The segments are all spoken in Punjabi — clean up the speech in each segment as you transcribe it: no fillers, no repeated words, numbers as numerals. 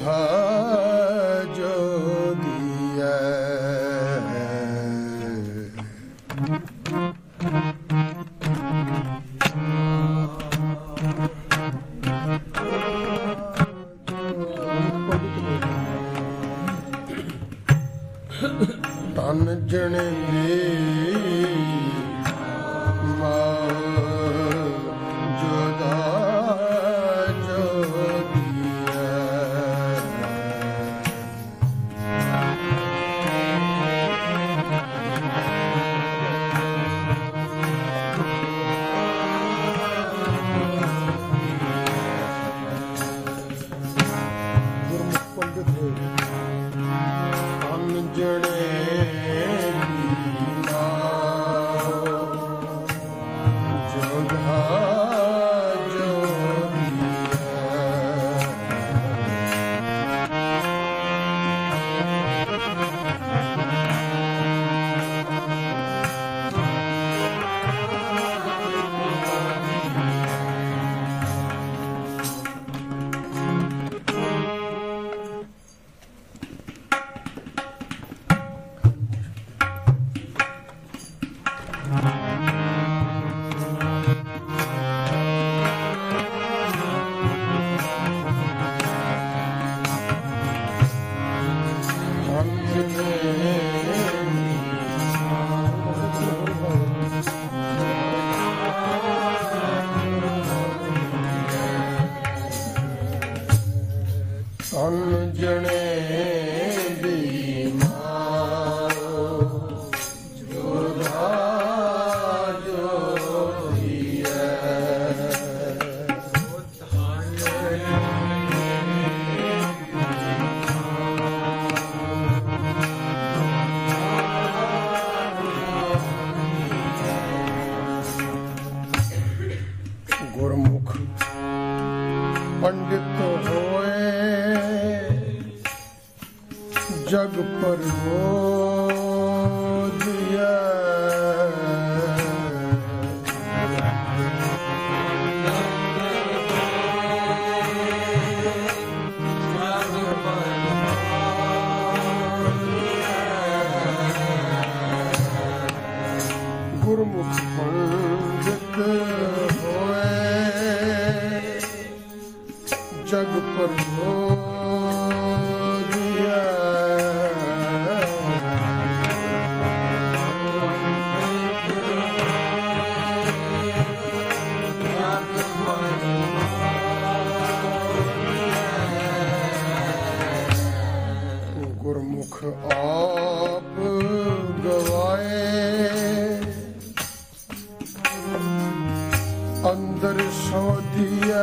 ਜੋਧਾ ਜੋਗੀਐ। ਤਨ ਜਣੇ ਦੀ ਗੁਰਮੁਖ ਪੰਡਿਤ ਹੋਏ ਜਗ ਪਰਮੋਦਿਆ। ਗੁਰਮੁਖ ਪੰਡਿਤ ਜਗ ਪਰਮੋਦਿਆ। ਗੁਰਮੁਖ ਆਪ ਗਵਾਏ ਅੰਦਰ ਸੋਧੀਐ।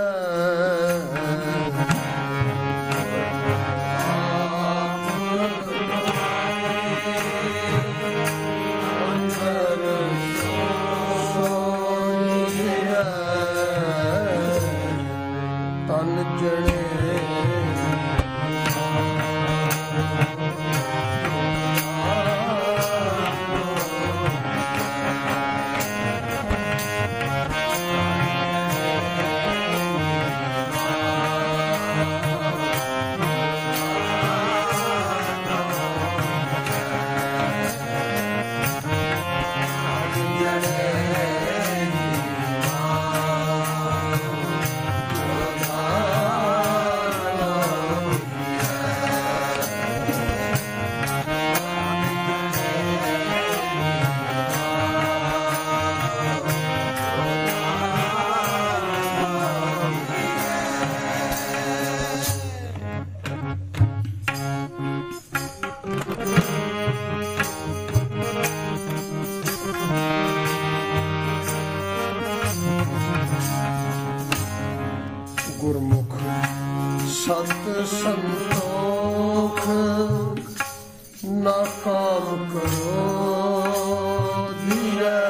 ਤਨ ਜਣੇ ਗੁਰਮੁਖ ਸਤ ਸੰਤੋਖ ਨਾ ਕਾਮ ਕਰੋ ਧੀਰੇ।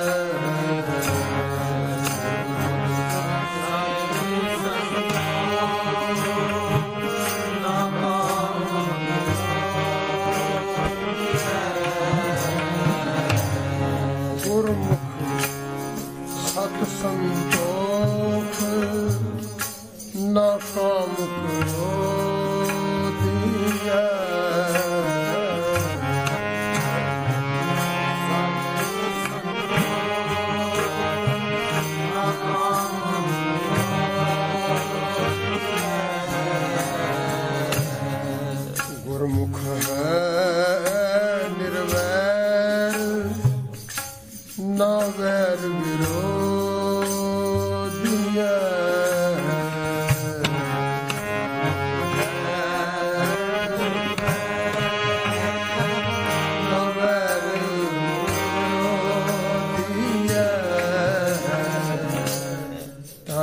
ਗੁਰਮੁਖ ਸਤ ਸੰਤੋਖ ਨਾ ਕਾਮ ਕਰੋ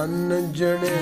ਧਨ ਜਣੇ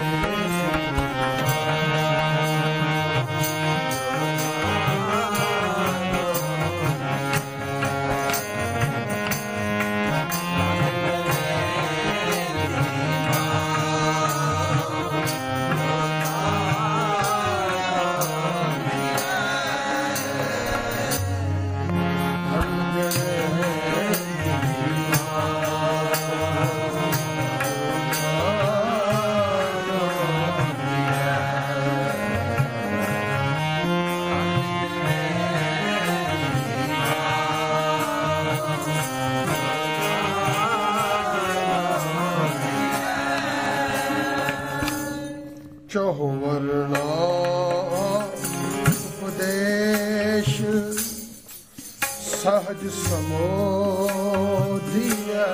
ਚਹੁ ਵਰਣਾ ਉਪਦੇਸ਼ ਸਹਜ ਸਮੋਧੀਐ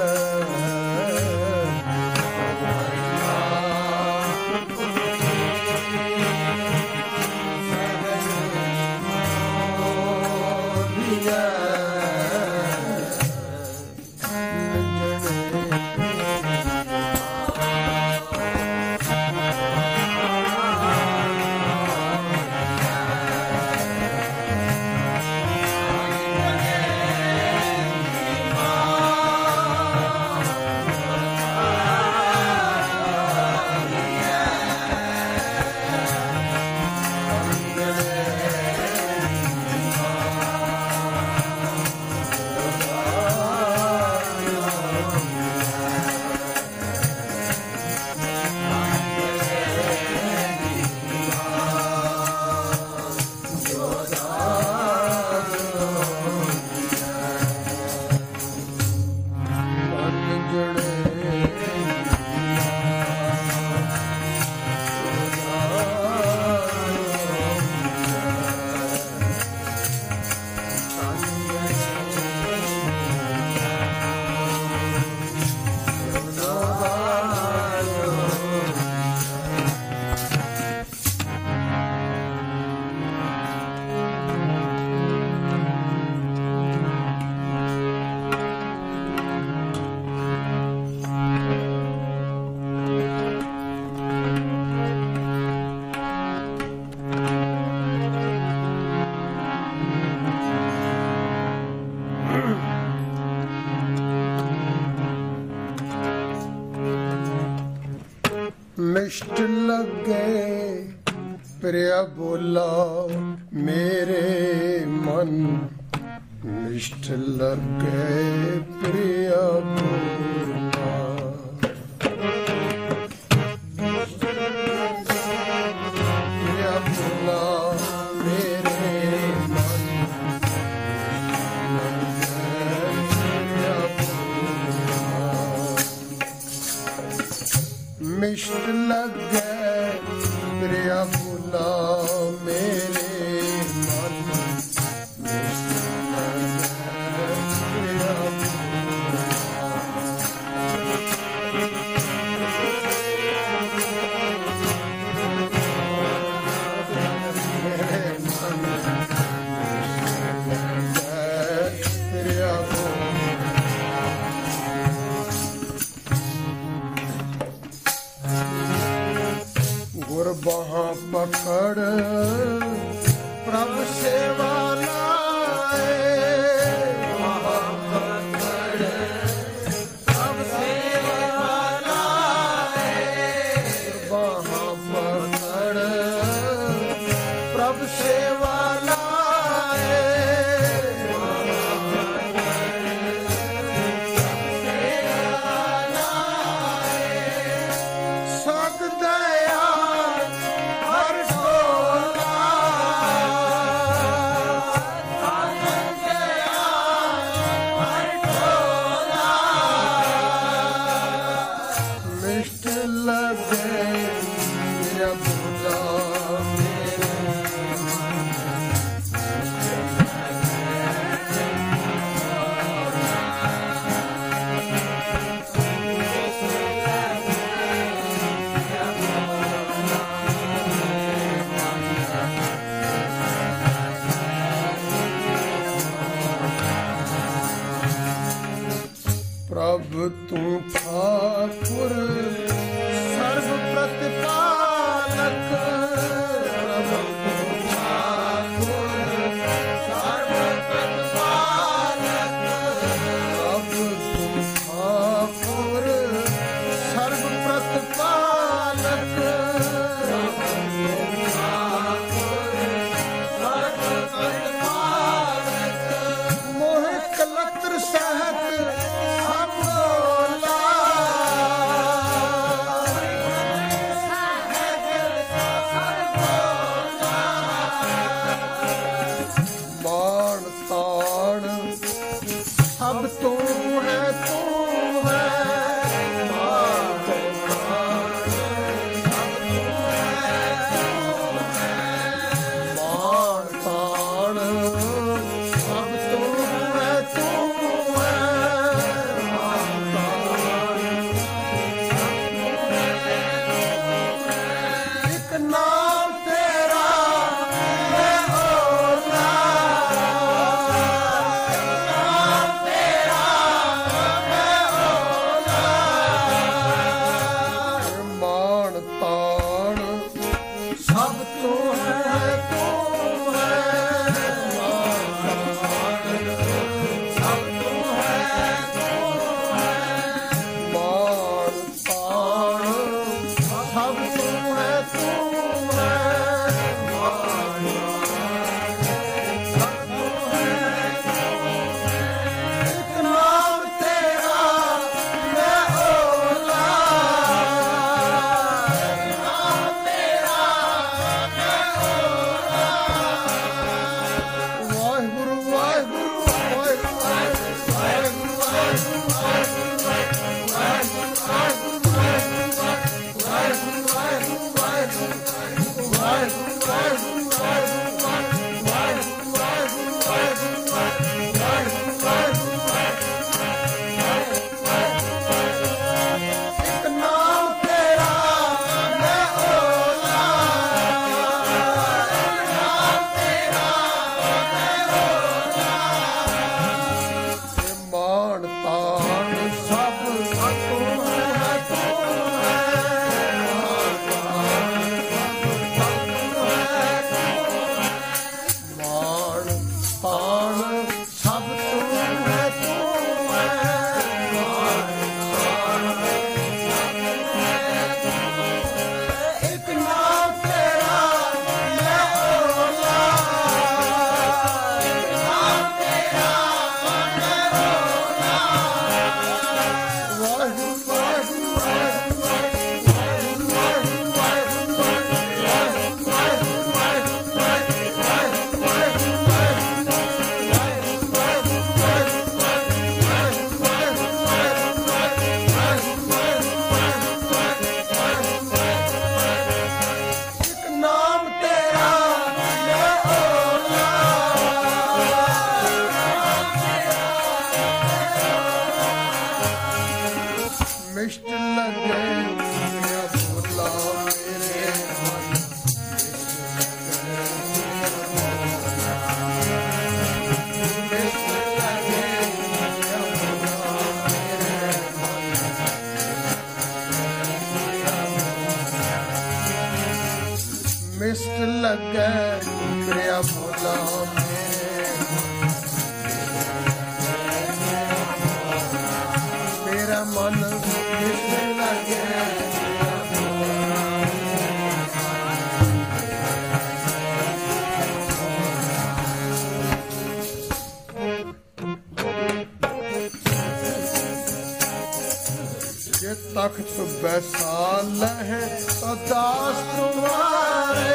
ਮਿਸ਼ਟ ਲੱਗੇ ਪ੍ਰਿਆ ਬੋਲਾ ਮੇਰੇ ਮਨ ਮਿਸ਼ਟ ਲੱਗੇ ਪ੍ਰਿਆ ਬੋਲਾ ਪ੍ਰਿਆ ਬੋਲਾ ਮੇਰੇ ਮਨ ਮਿਸ਼ਟ ਲੱਗੇ ਪ੍ਰਿਆ ਬੋਲਾ ਮੇਰੇ ਮਨ ਬਾਹਾਂ ਪਕੜ ਪ੍ਰਭ ਸੇਵਾ ਲਾਏ ਬਾਹਾਂ ਪਕੜ ਪ੍ਰਭ ਸੇਵਾ ਲਾਏ ਬਾਹਾਂ ਪਕੜ ਪ੍ਰਭ ਸੇਵਾ ਲਾਏ ਸਤ ਦਇਆ ਪ੍ਰਭ ਤੂੰ ਠਾਕੁਰ लगे प्रिया भोला मेरा मन मिलने लगे ये तख्त बैसाल है तो दास तुम्हारे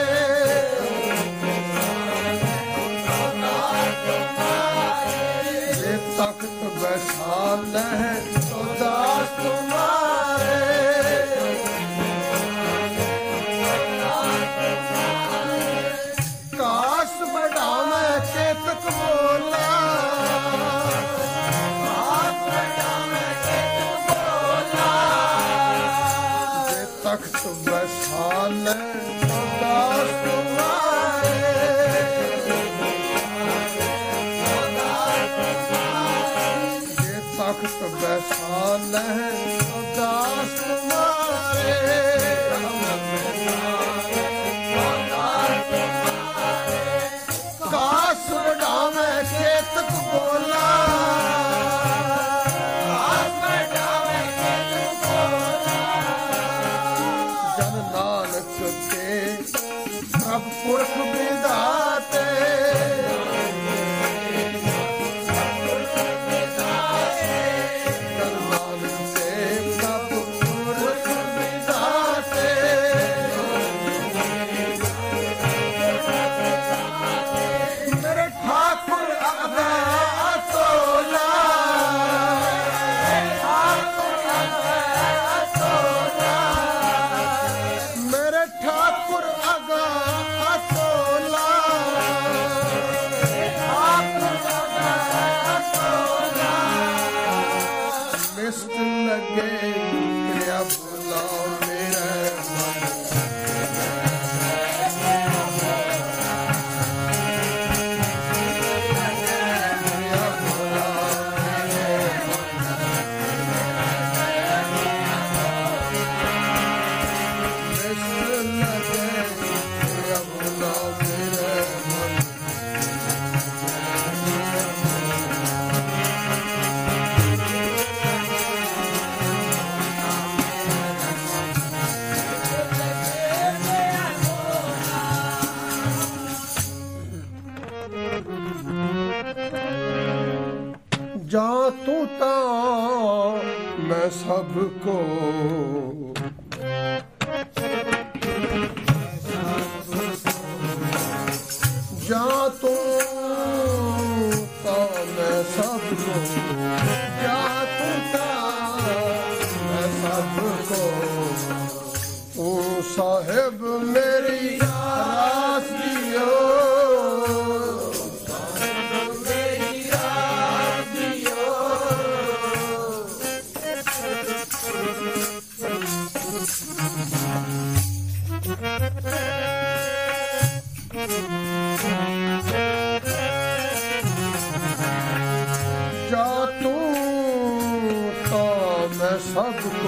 ये तख्त बैसाल है तो दास तुम्हारे काश बढ़ावे चेतक बोला तख्त बैसाल तो दास तुम्हारे ये तख्त बैसाल तो दास तुम्हारे काश बढ़ावे चेतक बोला सब पुरख विधाते नानक से सब पुरख विधाते मेरे ठाकुर अतोला मेरे ठाकुर लगे प्रिया भोला मेरे मन प्रिया भोला मेरे मन लगे प्रिया भोला मेरे मन जा तू ता मैं सबको जा तू ता मैं सबको जा तू ता मैं सबको तू साहिब मेरी रास दियो जा तू तो मैं सबको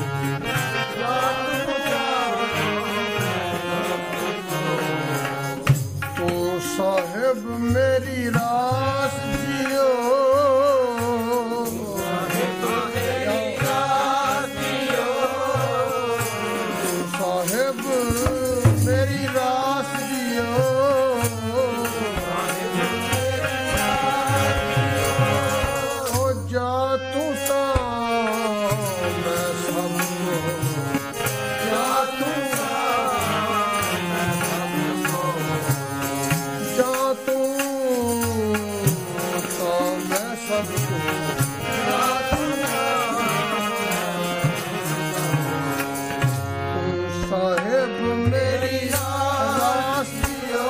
तू साहिब मेरी रास जियो साहिब मेरी रास जियो जा तू सा मैं सबको जा तू जा तू सा मैं सबको तू साहिब मेरी रास दियो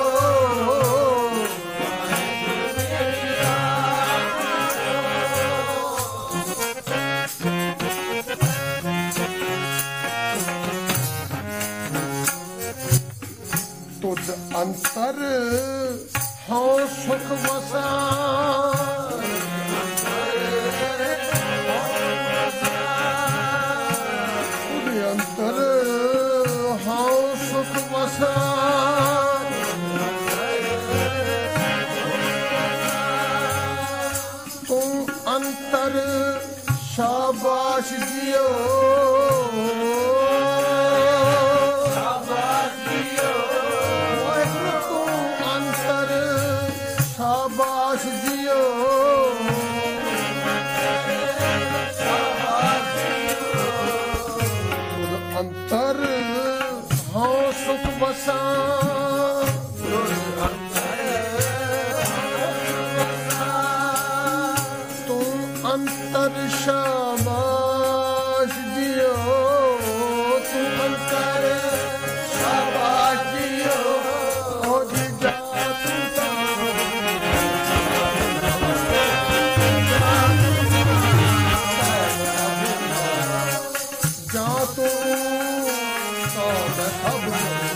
तुझ अंतर हो सुख वसा तुझ अंतर हो सुख वसा ਅੰਤਰ ਸ਼ਾਬਾਸ਼ ਜੀਓ ਸ਼ਾਬਾਸ਼ ਜੀਓ ਵਾਹਿਗੁਰੂ ਤੂੰ ਅੰਤਰ ਸ਼ਾਬਾਸ਼ ਜੀਓ ਸ਼ਾਬਾਸ਼ ਜੀਓ ਅੰਤਰ ਹਉ ਸੁਖ ਵਸਾਂ ਅੰਤਰ ਸ਼ਾਬਾਸ਼ ਜੀਓ ਤੂੰ ਅੰਤਰ ਸ਼ਾਬਾਸ਼ ਜੀਓ ਹੋ ਜੀ ਜਾ ਤੂੰ ਜਾ ਤੂੰ ਸਭ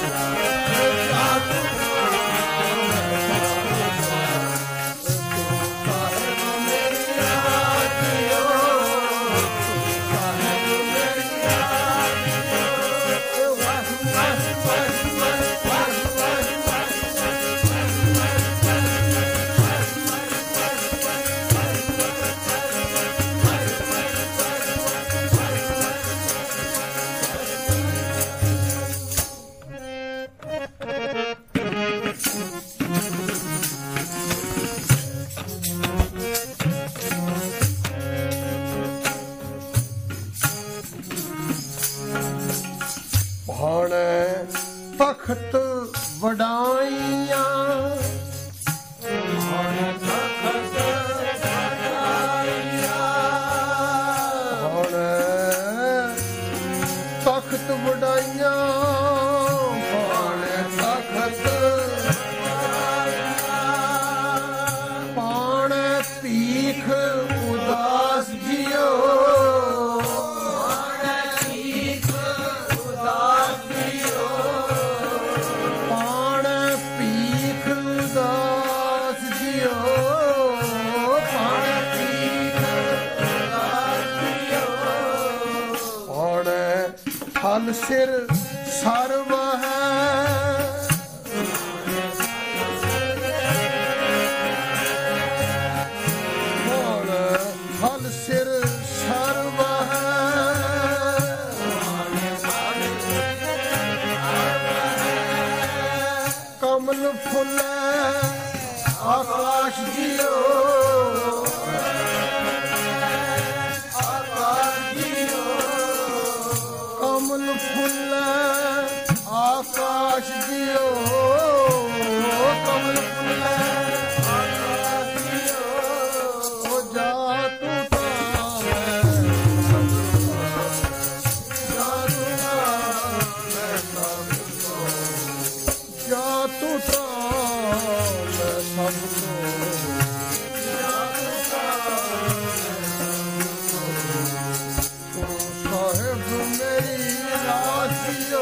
ਤਖਤ ਵਡਾਈਆਂ ਹੁਣ ਤਖਤ ਵਡਾਈਆਂ ਹੁਣ ਤਖਤ ਵਡਾਈਆਂ ਹੁਣ ਤਖਤ ਪਾਣ ਭੀਖ ਉਦਾਸ ਜੀਓ ਹਲ ਸਿਰ ਸਰਵ ਹੈ ਹਲ ਸਿਰ ਸਰਵ ਹੈ ਕਮਲ ਫੁੱਲ ਆਕਾਸ਼ ਜੀਓ ਕਮਲ ਫੁੱਲ ਆਕਾਸ਼ ਜੀਓ ਕਮਲ ਫੁੱਲ ਆਕਾਸ਼ ਜੀਓ ਹੋ ਜਾ ਤੂੰ ਜਾ ਤੂੰ ਸਭ ਸਾਹਿਬ ਮੇਰੀ ਰਾਜਿਓ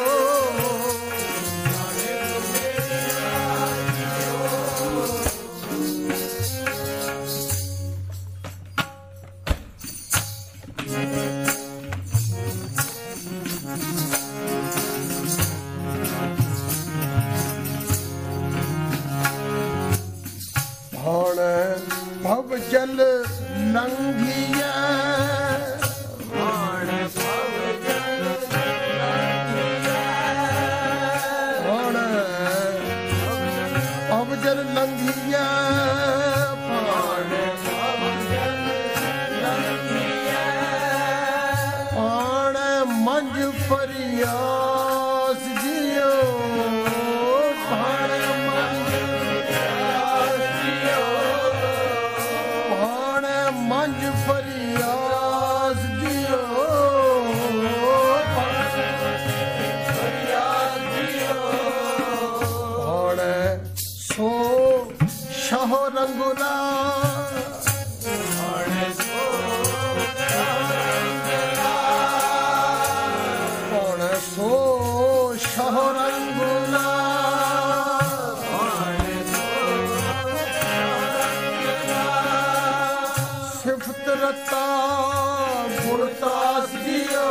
ਹੁਣ ਭਵ ਜਲ ਲੰਘੀਐ ਜਲ ਲੰਘੀਐ ਪਾਣ ਮੰਝ ਪਰਿਆਸ ਜੀਓ ਪਾਣ ਮੰਝ ਜੀਓ ਪਾਣ ਮੰਝ ਪਰਿਆਸ ਜੀਓ ਸੋ ਸ਼ਾਹ ਰੰਗੁਲਾ ਹੁਣ ਸੋ ਸ਼ਾਹ ਰੰਗੁਲਾ ਸਿਫਤ ਰਤਾ ਗੁਰਦਾਸ ਜੀਓ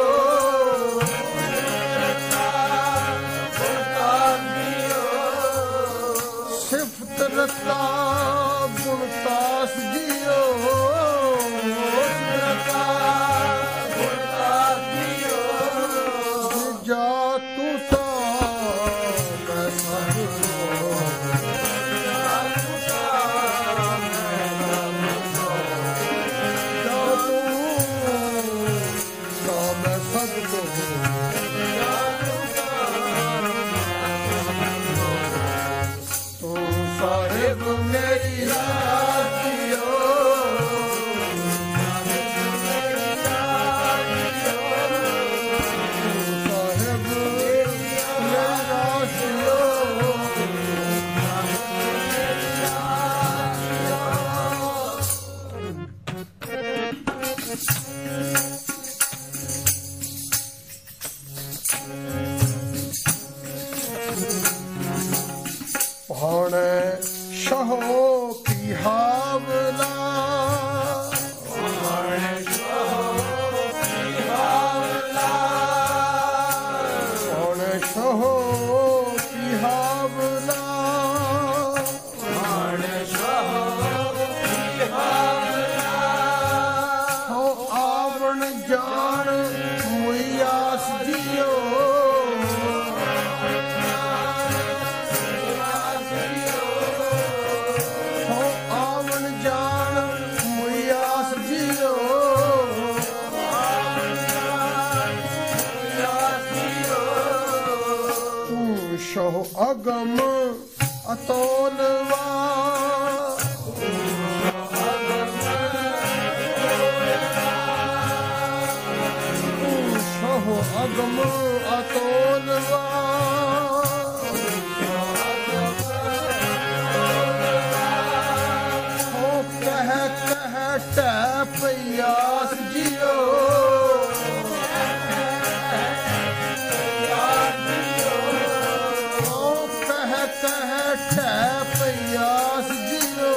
ਸਿਫਤ ਰਤਾ ਗੁਰਦਾਸ ਜੀਓ ਤੂੰ ਤਾਂ ਮੈਂ ਸਭ ਤੋਂ ਜਾ ਤੂੰ ਤਾਂ ਮੈਂ ਸਭ ਤੋਂ ਜਾ ਤੂੰ ਤਾਂ ਮੈਂ ਸਭ ਤੋਂ ਤੂੰ ਸਾਹਿਬ ਮੇਰੀ ਰਾਖਿਓ ਹੁਣ ਸ਼ਹੋ ਪਿਹਾਵਲਾ ਹੁਣ ਸ਼ਹੋ ਪਿਹਾਵਲਾ ਹੁਣ ਸ਼ਹੋ ਪਿਹਾਵਲਾ ਹੁਣ ਸ਼ਹੋ ਪਿਹਾਵਲਾ ਹੋ ਆਵਣ ਜਾਣ ਮੁਇਆਸ ਜੀਓ ਸ਼ਹੁ ਅਗਮ ਅਤੋਲਵਾ ਸ਼ਹੁ ਅਗਮ ਅਤੋਲਵਾ ਹੋ ਕਹਿ ਕਹਿ ਟੈ ਪਿਆਸ ਜੀਓ ਕਹਿ ਪਿਆਸ ਜੀਓ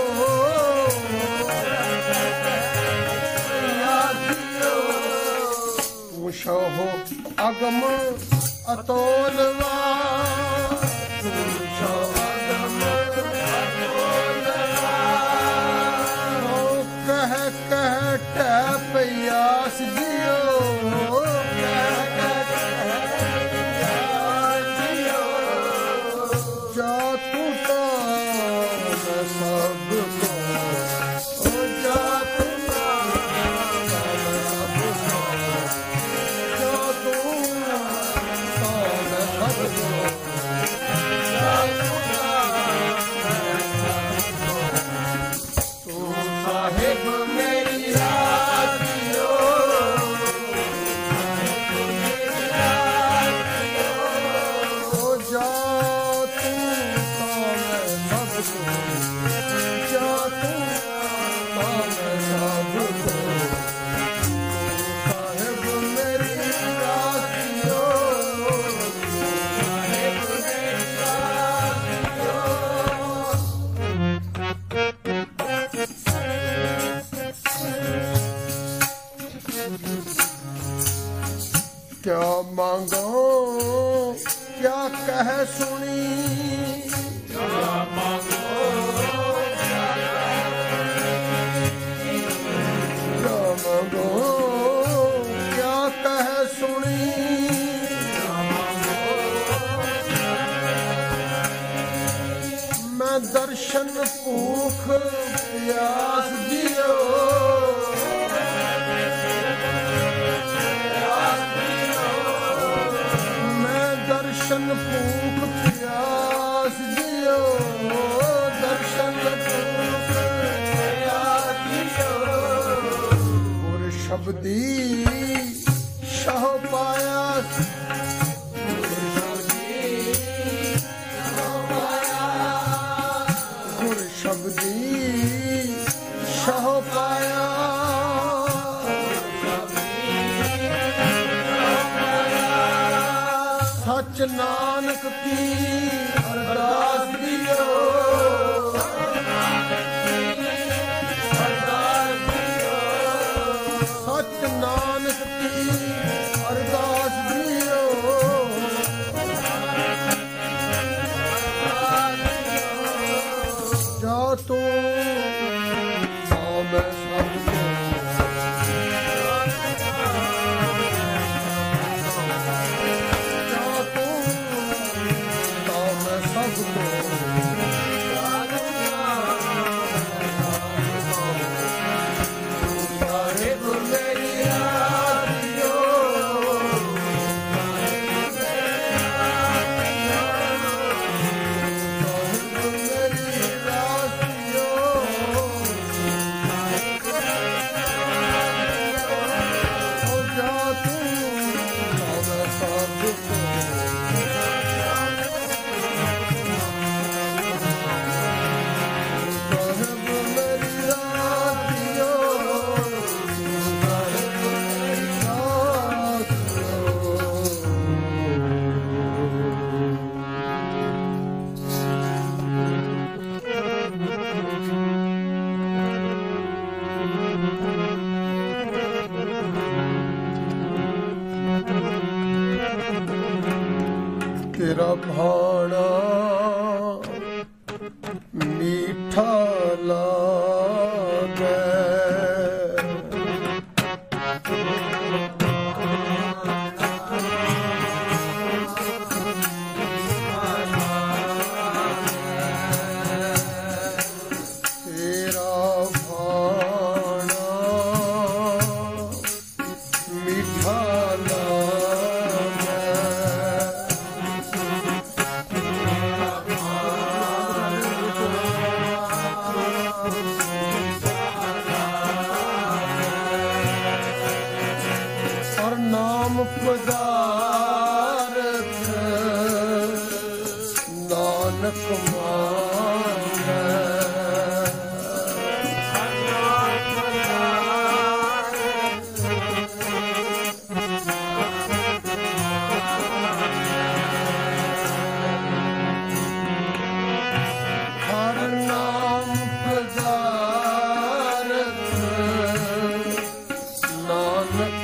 ਤੂੰ ਸ਼ਹੁ ਅਗਮ ਅਤੋਲਵਾ ਤੂੰ ਸ਼ਹੁ ਅਗਮ ਅਤੋਲਵਾ ਕਹਿ ਕਹਿ ਟੈ ਪਿਆਸ ਜੀਓ क्या मांगो क्या कह सुनी क्या मांगो क्या मांगो क्या कह सुनी मैं दर्शन भूख प्यास दियो दर्शन भूख प्यास दियो दर्शन भूख प्यास दियो गुर शब्दी शाह पाया गुर शब्दी शाह पाया सच नानक की अरदास दियो सच नानक की अरदास दियो जा तू मैं सब ਤੇਰਾ ਭਾਣਾ ਮੀਠਾ ਲਾਗੇ, ਪਦਾਰਥ ਨਾਨਕ ਮਾਨੈ, ਹਰ ਨਾਮ ਪਦਾਰਥ ਨਾਨਕ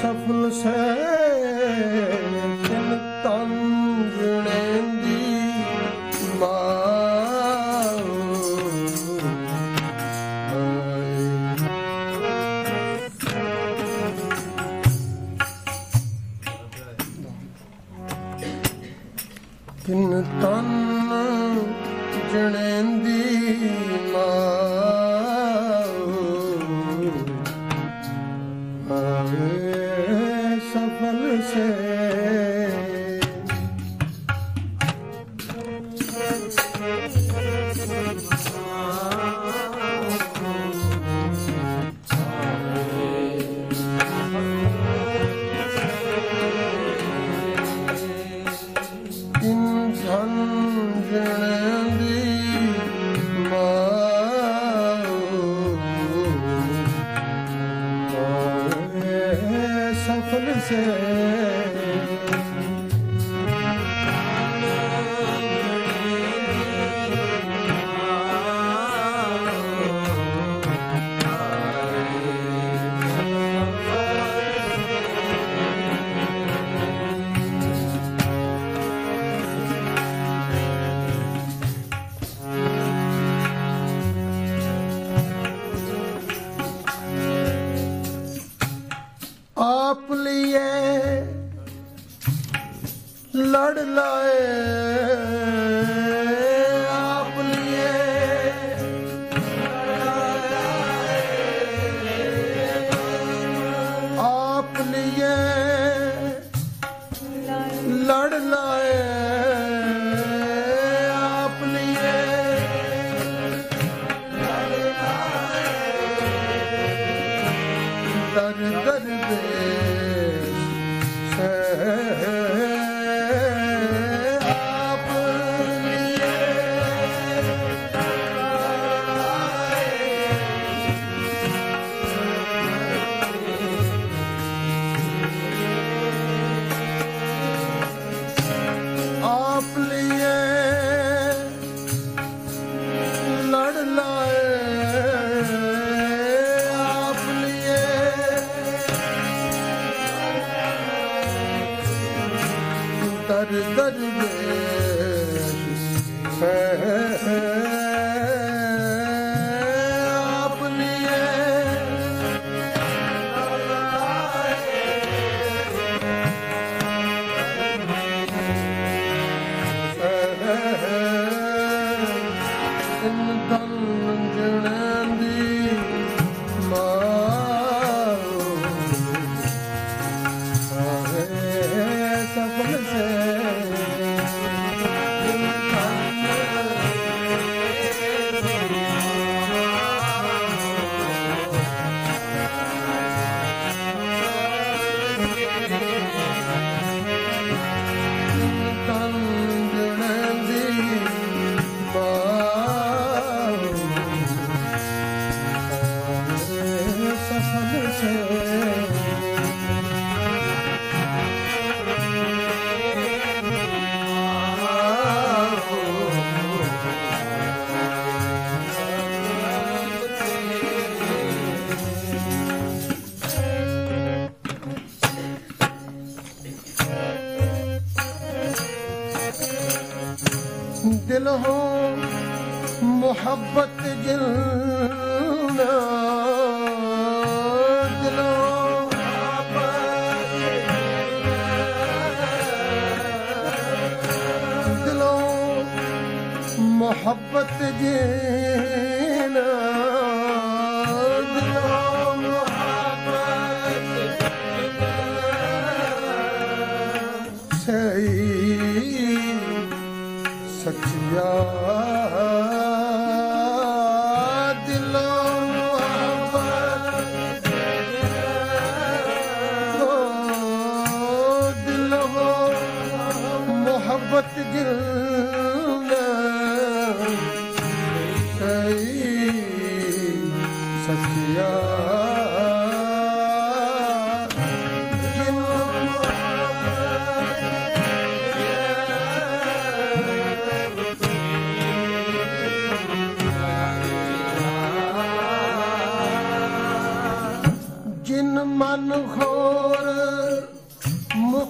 ਸਫਲ ਸੇ ਤਿਨ ਤਨ ਜਣੇਂਦੀ ਮਾਂ ਤਿਨ ਤਨ ਜਣੇਂਦੀ ਸਫਲ ਸੇ ਤਿਨ ਧਨ ਜਣੇਂਦੀ ਸਫਲ ਸੇ ਆਪ ਲਿਏ ਲੜ ਲਾਏ ਆਪ ਲਿਏ ਆਪ ਲਿਏ ਲੜ ਲਾਏ ਆਪ ਲਿਏ ਦਰ ਦਰ ਆਪ ਲਿਏ ਲੜ ਲਾਏ ਆਪ ਲਿਏ ਦਰ ਦਰ ਆਪ ਲਿਏ ਤਿਨ ਧਨ ਜਣੇਂਦੀ ਮਾਂ ਸਫਲ ਸੇ दिल हो मोहब्बत जिलना दिल दिलो मोहब्बत जिलना दिलो मोहब्बत सही सचिया दिलों मोहब्बत गिरना सही सचिया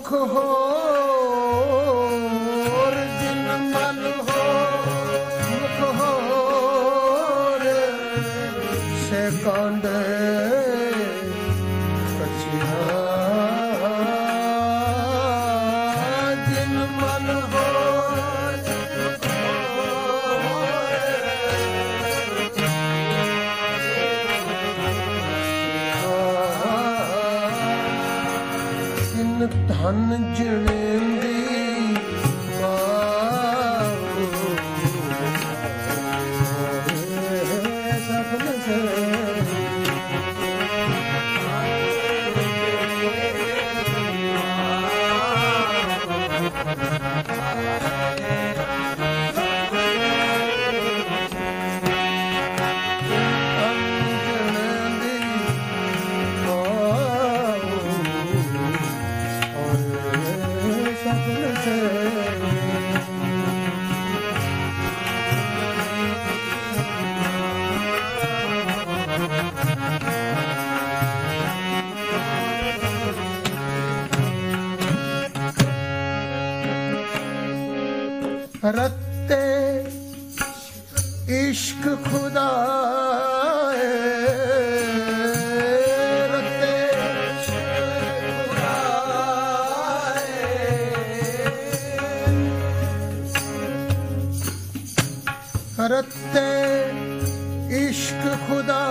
ਮੁਖ ਹੋਰ ਜਿਨ ਮਨ ਹੋ ਮੁਖ ਹੋਰ ਸੇ ਕਾਂਡੇ ਕਛਿਆ ਜਿਨ ਮਨ ਹੋਰ ਜਿਨ ਧਨ ਜਣੇਂਦੀ रत्ते इश्क खुदा रत्ते रत्ते इश्क खुदा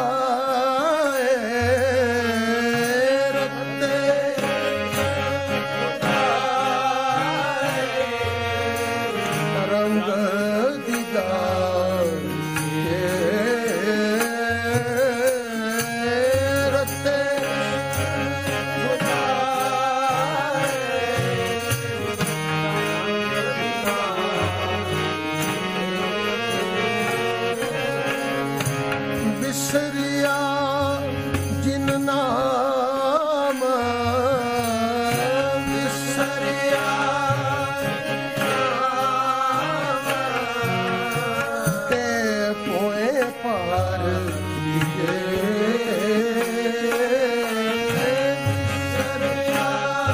बिसरिया जिन नाम बिसरिया ते पोए पार बिसरिया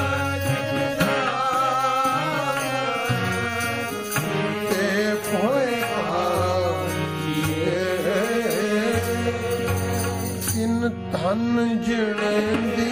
ते पोए ਧਨ ਜਣੇਂਦੀ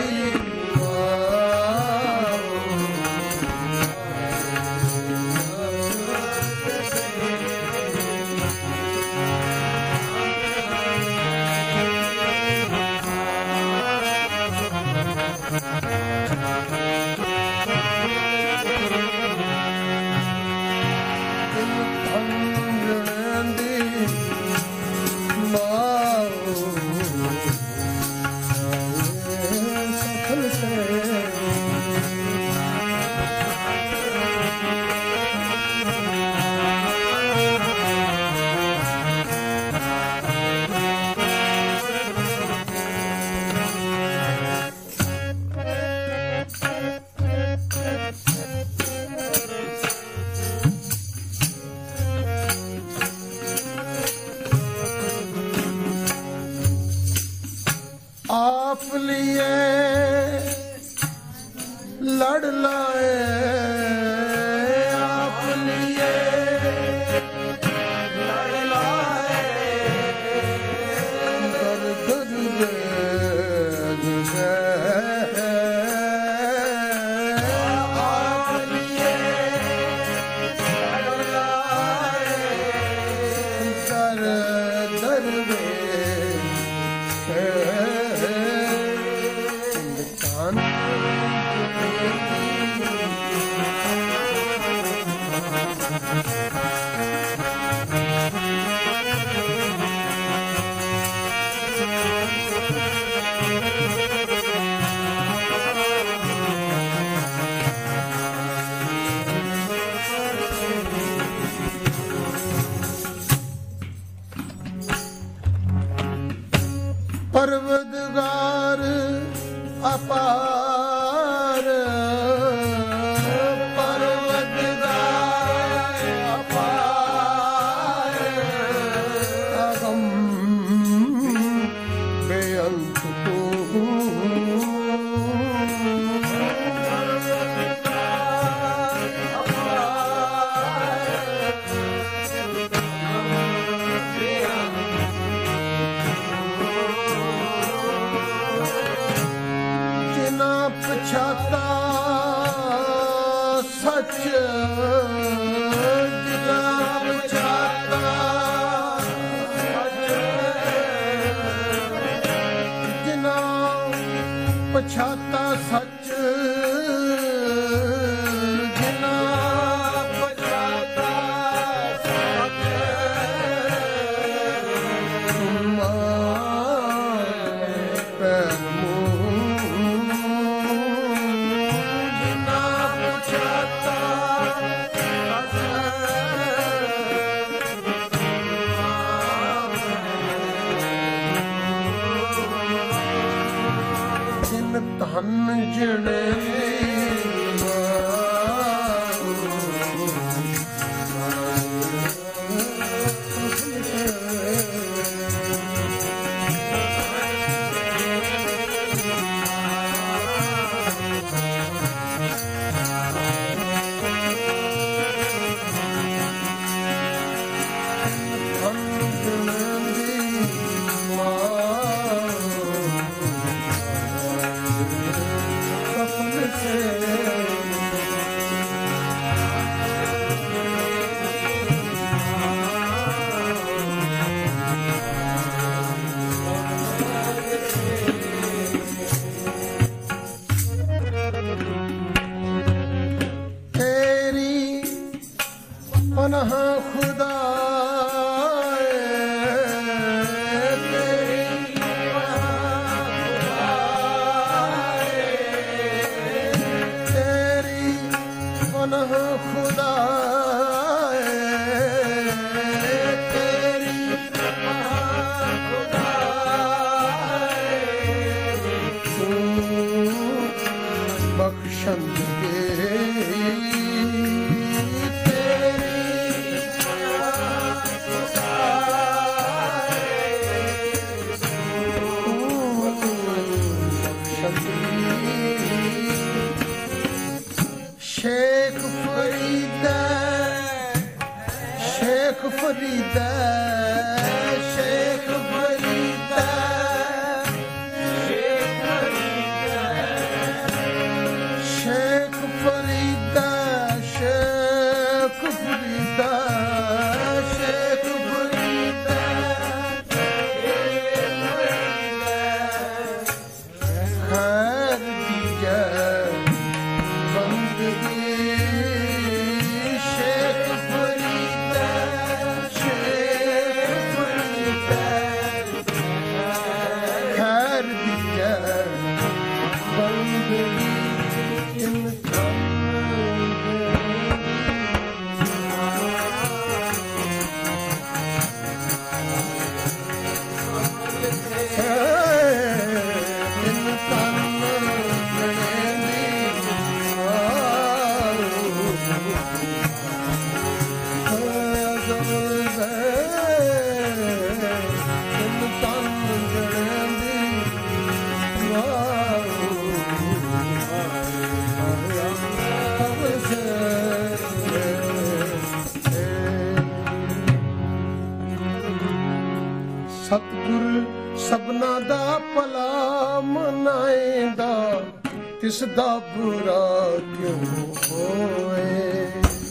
आप लिए लड़ लाए आप लिए लड़ लाए दर्द आप लिए लड़ लाए दर्द ਪਛਾਤਾ ਸੱਚ ਜਿਨਾ ਪਛਾਤਾ ਜਿਨਾ ਪਛਾਤਾ ਸੱਚ ਧਨ ਜਣੇ ਪਨਾਹ ਖੁਦਾ ਤੇਰੀ ਪਨਾਹ ਖੁਦਾ ਤੇਰੀ ਪਨਾਹ ਖੁਦਾ ਤੂੰ ਬਖਸ਼ੰਦ ਸ਼ੇਖ ਫਰੀਦਾ ਸ਼ੇਖ ਫਰੀਦਾ ਸ਼ੇਖ ਫਰੀਦਾ ਸ਼ੇਖ ਫਰੀਦਾ ਸ਼ੇਖ ਫਰੀਦਾ ਸ਼ੇਖ ਫਰੀਦਾ ਖੈਰ ਦੀ ਜੈ ਸਤਿਗੁਰ ਸਭਨਾ ਦਾ ਭਲਾ ਮਨਾਏਂਦਾ ਤਿਸ ਦਾ ਬੁਰਾ ਕਿਉਂ ਹੋਏ।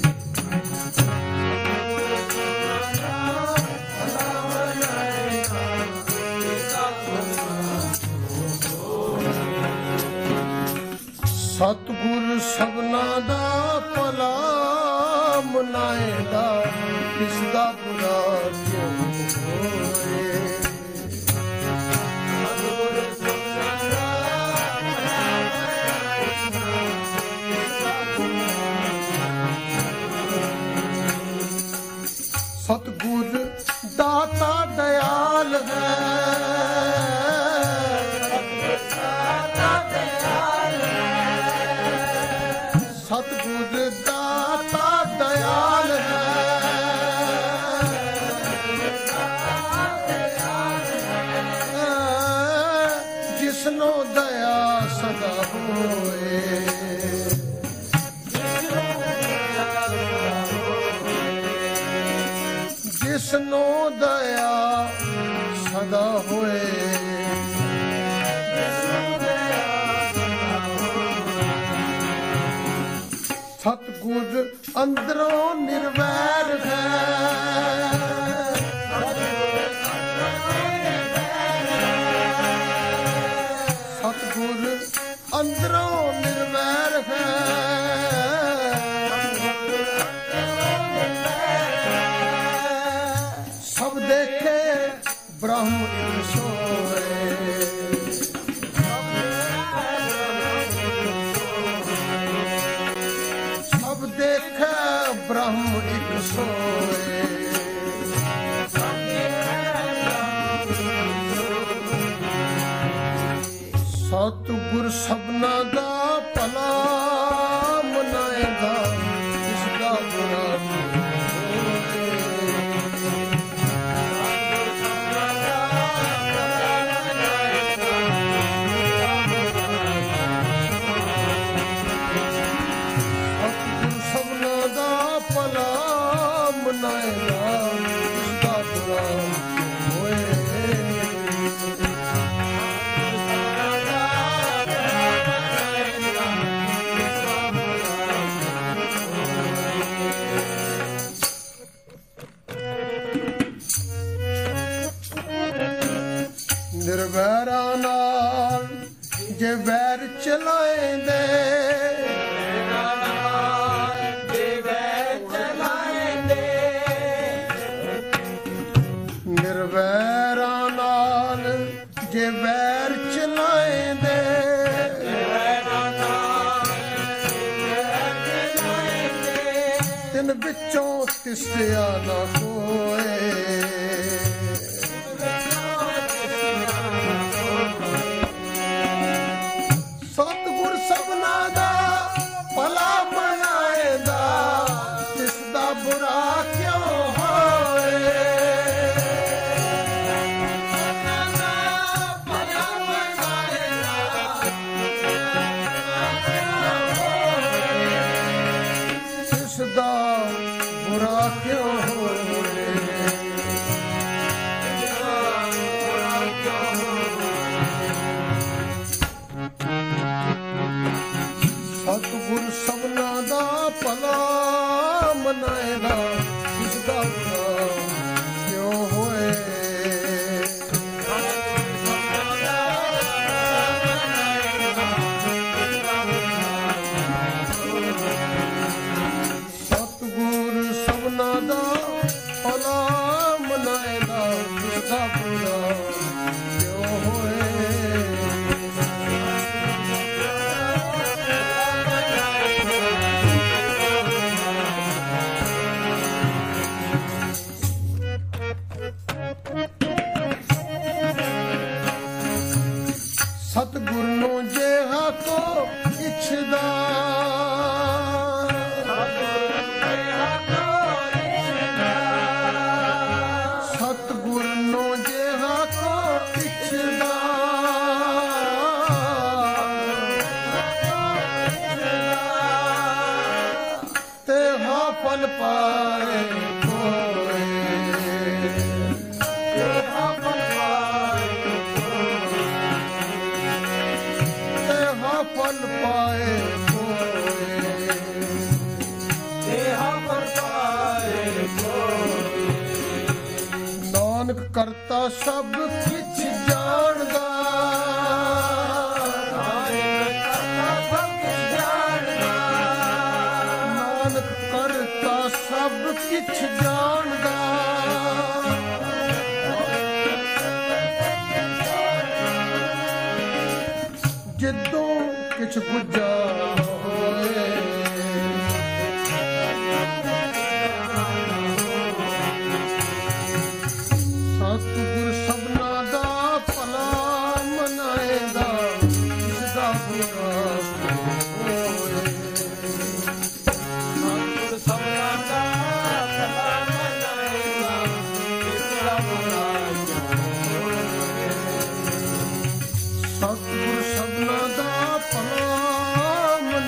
ਸਤਿਗੁਰ ਸਭਨਾ ਦਾ ਭਲਾ ਮਨਾਏਂਦਾ ਤਿਸ ਦਾ ਬੁਰਾ ਕਿਉਂ ਹੋਏ। ਸਤਿਗੁਰ ਦਾਤਾ ਦਇਆਲ ਹੈ, ਸਤਿਗੁਰ ਦਾਤਾ ਦਇਆਲ ਹੈ, ਜਿਸਨੋ ਦਇਆ ਸਦਾ ਹੋਏ। ਜਿਸਨੋ ਦਇਆ ਸਦਾ ਹੋਏ, ਸਤਿਗੁਰ ਅੰਦਰੋਂ ਨਿਰਵੈਰ ਹੈ। ਸਤਿਗੁਰ ਅੰਦਰੋਂ ਨਿਰਵੈਰ ਹੈ। ਸਭ ਦੇਖੇ ਬ੍ਰਹਮ ਇੱਕ ਸੋਏ। ਸਭ ਦੇਖੇ ਬ੍ਰਹਮ ਇੱਕ ਸੋਏ। ਸਤਿਗੁਰ ਸਭਨਾ ਦਾ ਭਲਾ ਮਨਾਏਗਾ, ਇਸ ਦਾ ਬੁਰਾ ਸਤਿਗੁਰ ਸਭਨਾ ਦਾ ਭਲਾ ਮਨਾਏਗਾ, ਇਸ ਦਾ ਬੁਰਾ ਹੋਏ। ਨਿਰਵੈਰਾਂ ਨਾਲ ਜੇ ਵੈਰ ਚਲਾਏਂਦੇ, ਨਿਰਵੈਰਾਂ ਨਾਲ ਜੇ ਵੈਰ ਚਲਾਏਂਦੇ, ਤਿਨ ਵਿੱਚੋਂ ਤਿਸਿਆ ਨਾ ਕੋਏ। ਸਤਿਗੁਰ ਸਭਨਾ ਦਾ ਭਲਾ ਬਣਾਏਗਾ, ਇਸ ਦਾ ਬੁਰਾ ਕਿਉਂ ਹੋਏ। ਇਸ ਦਾ ਬੁਰਾ ਕਿਉਂ ਹੋਏ। ਸਤਿਗੁਰ ਸਭਨਾ ਦਾ ਭਲਾ ਮਨਾਏਗਾ, ਇਸ ਦਾ ਬੁਰਾ ਕਿਉਂ ਹੋਏ। ਸਤਿਗੁਰ ਸਭਨਾ ਦਾ ਭਲਾ ਮਨਾਏਗਾ, ਇਸ ਦਾ ਬੁਰਾ ਕਿਉਂ ਹੋਏ। ਸਤਿਗੁਰ ਨੂੰ ਜਿਹਾ ਕੋ ਇਛਦਾ, ਸਤਿਗੁਰ ਨੂੰ ਜਿਹਾ ਕੋ ਇਛਦਾ, ਤੇ ਹਾ ਫਲ ਪਾਏ ਕੋਏ। ਤੇ ਹਾ ਫਲ ਪਾਏ ਫਲ ਪਾਏ ਕੋਏ। ਫਲ ਪਾਏ ਕੋਏ। ਨਾਨਕ ਕਰਤਾ ਸਭ ਕੁਛ ਜਾਣਦਾ, ਨਾਨਕ ਕਰਤਾ ਸਭ ਕੁਛ ਜਾਣਦਾ। ਜਿੱਦੋਂ ਕਿਛ ਗੁੱਜਾ ਹੋਏ। ਸਤਿਗੁਰ ਸਭਨਾ ਦਾ ਭਲਾ ਮਨਾਏਗਾ, ਇਸ ਦਾ ਬੁਰਾ ਹੋਏ। ਸਤਿਗੁਰ ਸਭਨਾ ਦਾ ਭਲਾ ਮਨਾਏਗਾ, ਇਸ ਦਾ ਬੁਰਾ ਹੋਏ। ਸਤਿਗੁਰ ਸਭਨਾ ਦਾ ਭਲਾ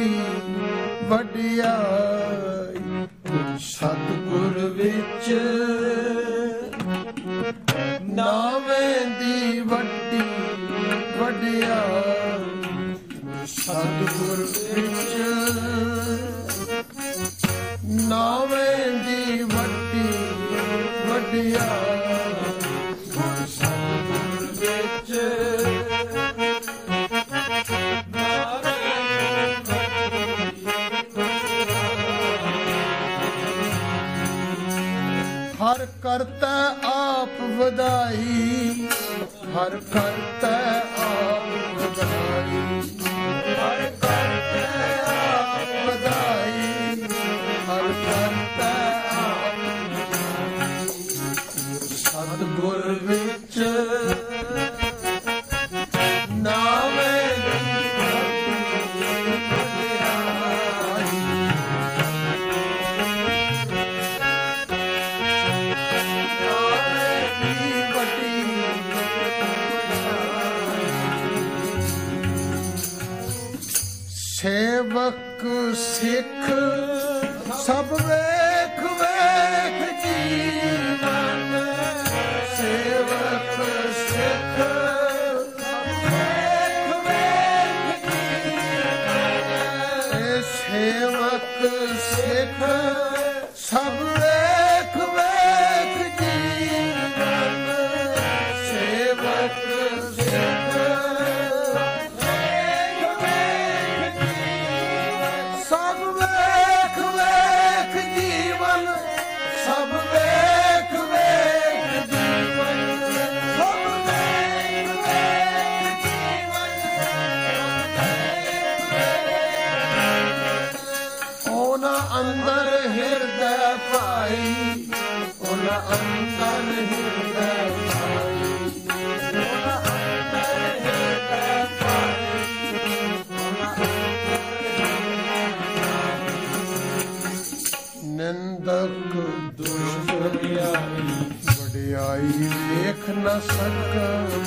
ਵੱਡੀ ਵਡਿਆਈ ਸਤਿਗੁਰ ਵਿੱਚ ਨਾਵੇਂ ਦੀ ਵੱਡੀ ਵਡਿਆਈ ਸਤਿਗੁਰ ਵਿੱਚ ਨਾਵੇਂ ਦੀ ਵੱਡੀ ਵਡਿਆਈ ਸਤਿਗੁਰ ਵਿੱਚ ਹਰ ਕਰਤਾ ਆਪ ਵਧਾਈ ਹਰ ਕਰਤਾ ਆਪ ਵਧਾਈ ਹਰ ਕਰਤਾ ਆਪ ਵਧਾਈ ਹਰ ਕਰਤਾ ਆਪ ਸਤਿਗੁਰ ਵਿੱਚ ਨਾਵੇਂ ਸੇਵਕ ਸਿੱਖ ਸਭ ਵੇਖ ਵੇਖ ਜੀਵਨ ਸੇਵਕ ਸਿੱਖ ਵੇਖ ਵੇਖ ਜੀਵਨ ਸੇਵਕ ਸਿੱਖ ਸਭ ਵੇਖ ਵੇਖ ਜੀਵਨ ਸੇਵਕ ਸਿੱਖ ਅੰਦਰ ਹਿਰਦੈ ਭਾਈ ਉਹਨਾਂ ਅੰਦਰ ਹਿਰਦੈ ਭਾਈ ਉਹਨਾਂ ਅੰਦਰ ਹਿਰਦੈ ਭਾਈ ਨਿੰਦਕ ਦੁਸ਼ਟ ਵਡਿਆਈ ਵੇਖ ਨ ਸਕਣ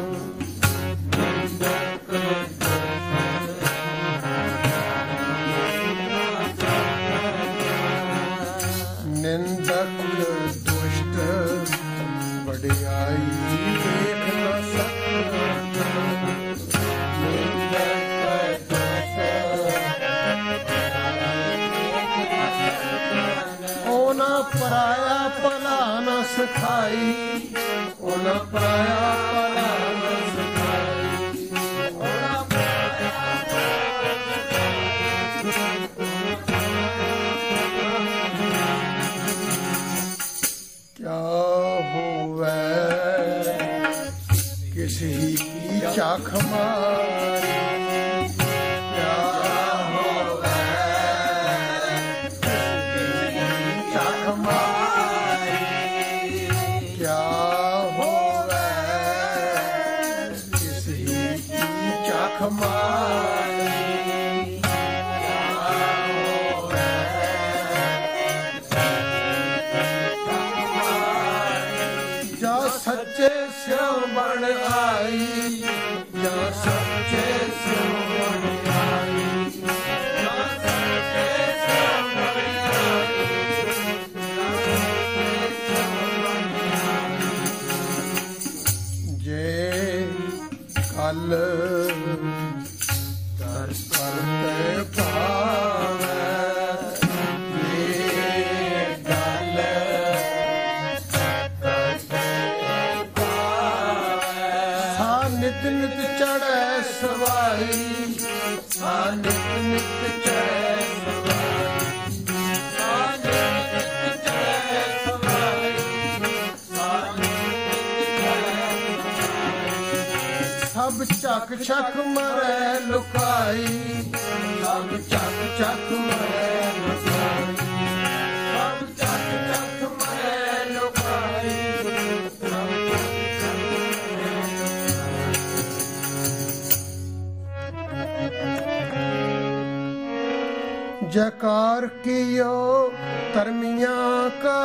ਨਿੰਦਕ ਦੁਸ਼ਟ ਵਡਿਆਈ ਵੇਖ ਨ ਸਕਣ ਨਿੰਦਕ ਉਹਨਾਂ ਪਰਾਇਆ ਭਲਾ ਨ ਸਿਖਾਈ ਉਹਨਾਂ ਪਰਾਇਆ ਭਲਾ ਨ ਸਿਖਾਈ ਉਹਨਾਂ ਪਰਾਇਆ ਕਿਆ ਹੋਵੇ ਕਿਸੀ ਕੀ ਚਾਖ ਮਾਰੀ ਕਿਆ ਹੋਵੇ ਚਾਖ ਮਾਰੀ ਕਿਆ ਹੋਵੇ ਕਿਸੀ ਕੀ ਚਾਖ ਮਾਰੀ ਸੱਚੇ ਸਿਉ ਬਣ ਆਈ ਜਾਂ ਸੱਚੇ ਸਿਉ ਬਣ ਆਈ ਜਾਂ ਸੱਚੇ ਸਿਉ ਬਣ ਆਈ ਜੇ ਕੱਲ ਦਰ ਕਰਤੇ ਭਾਵੈ ਨਿਤ ਨਿਤ ਚੜ੍ਹੈ ਸਵਾਈ ਸਾ ਨਿਤ ਨਿਤ ਚੜ੍ਹੈ ਸਵਾਈ ਸਾ ਨਿਤ ਨਿਤ ਚੜ੍ਹੈ ਸਵਾਈ ਸਾ ਨਿਤ ਨਿਤ ਚੜ੍ਹੈ ਸਭ ਚੱਕ ਚੱਕ ਮਰੈ ਲੁਕਾਈ ਸਭ ਚੱਕ ਚੱਕ ਮਰੈ ਲੁਕਾਈ ਸਭ ਚੱਕ ਚੱਕ ਮਰੈ ਲੁਕਾਈ जयकार कियो धर्मिया का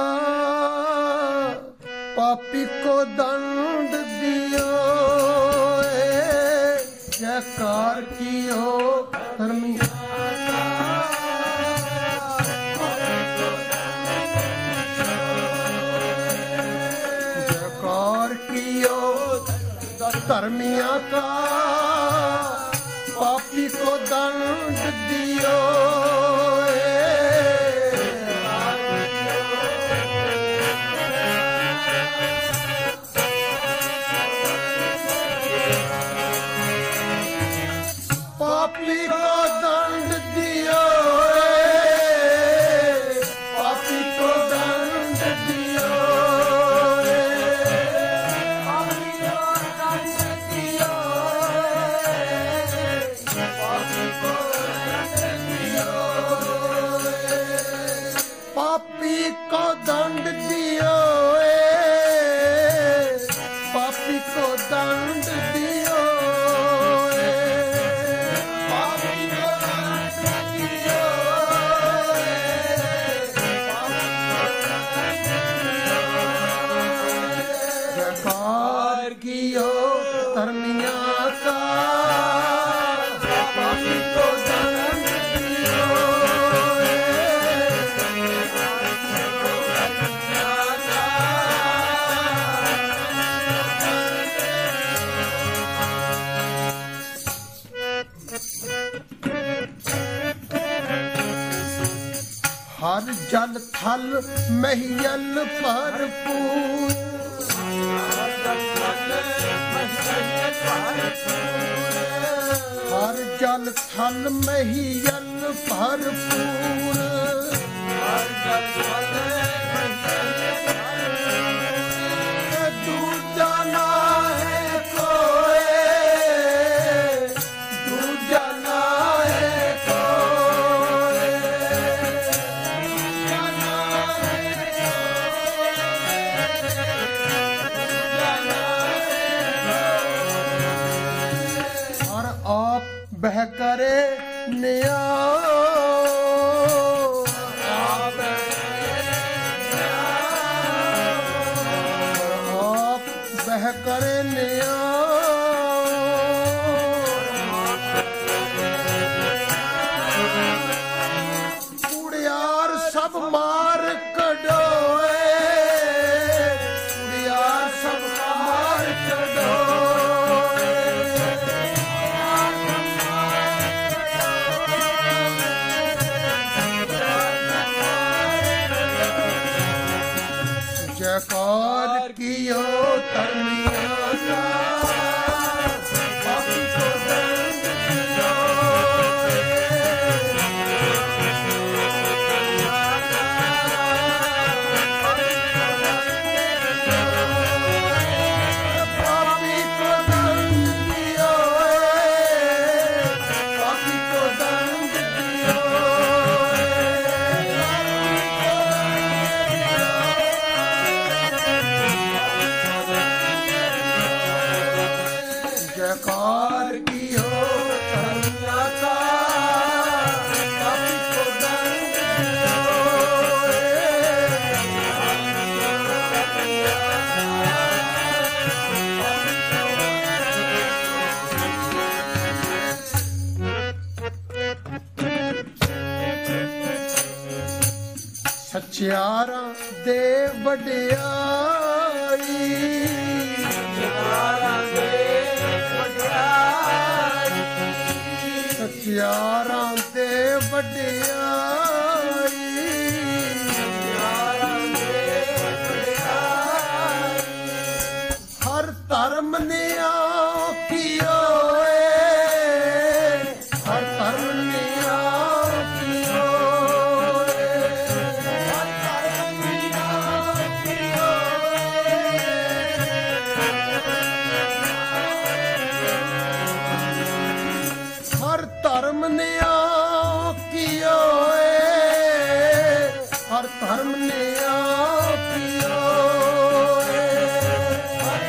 पापी को दंड दियो जयकार कियो धर्मिया धर्मिया का पापी को दंड दियो। पापी को दंड दियो, पापी को दंड दियो, पापी को दंड दियो, पापी को दंड दियो, पापी को दंड दियो, पापी को दंड दियो। धर्मिया का पापी को दंड दियो। हर जल थल महियल भरपूर, हर जल थल महियल भरपूर, दूजा ना है कोई, दूजा ना है कोई, दूजा ना है कोई। और आप बह करे न्याय, आप बह करे न्याय। कुड़ियार सब मार कढोए, कुड़ियार सब मार कढोए, जयकार कियो धर्मिया का पापी को दंड दियो। पापी को दंड दियो, पापी को दंड दियो। जयकार कियो धर्मिया का पापी को दंड दियो। सच्चियारा दे वडियाई, सच्चियारा दे वडियाई, हर धर्म ने कियो, हर धर्म ने कियो, हर धर्म ने कियो। हर धर्म ने कियो, हर धर्म ने कियो, हर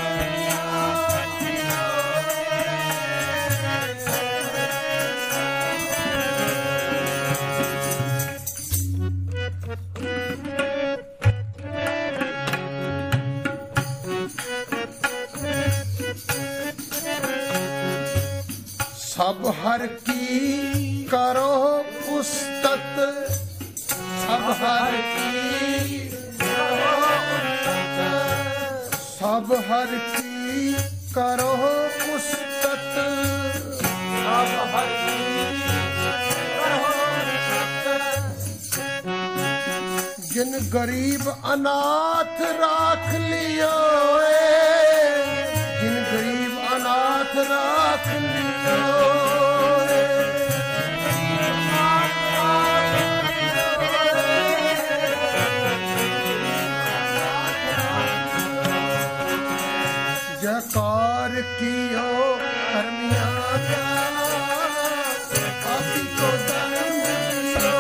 सब हर की करो उस्तत, सब हर की करो उस्तत, सब हर की ਕਰੋ ਉਸਤਤ ਸਭ ਹਰੀ ਕਰੋ ਜਿਨ ਗਰੀਬ ਅਨਾਥ ਰਾਖ ਲਿਓ ਜਿਨ ਗਰੀਬ ਅਨਾਥ ਰਾਖ ਲਿਓ जयकार कियो कर्मिया का पापी को दंड दियो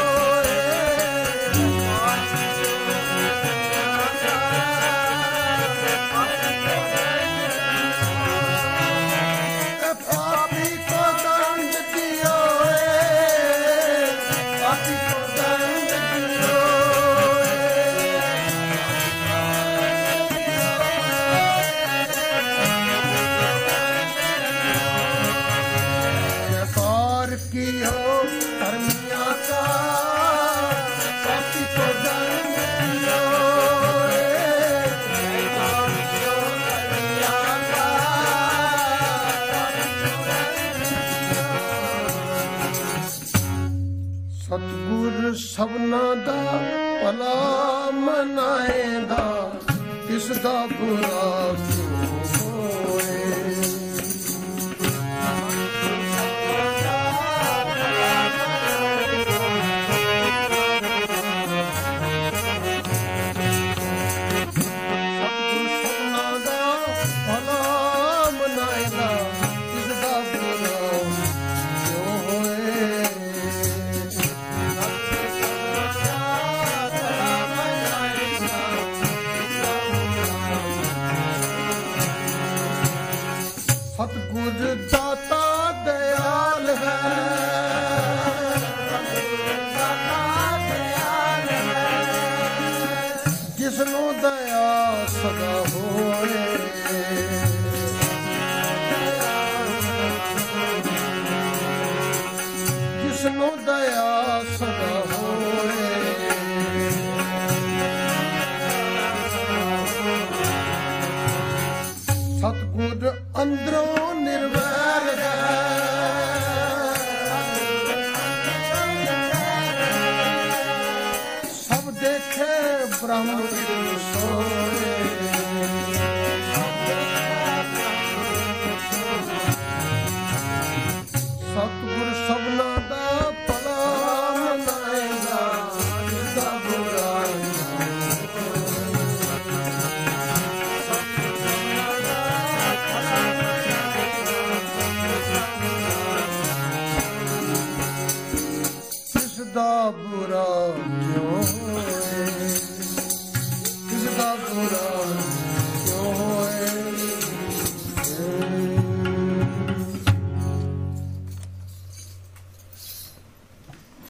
पापी को दंड दियो पापी को दंड दियो कियो कर्मिया का पापी को दंड दियो सतगुर सबना दा भला मनाएंदा किस दा बुरा सतगुर दाता दयाल है जिसनों दया सदा होए जिसनों दया सदा होए सतगुर अंदरों निर्वैर है सब देखे ब्रह्म सोए सतगुर सबना दा भला मनाएगा किसदा बुरा किसदा बुरा क्यों किसदा बुरा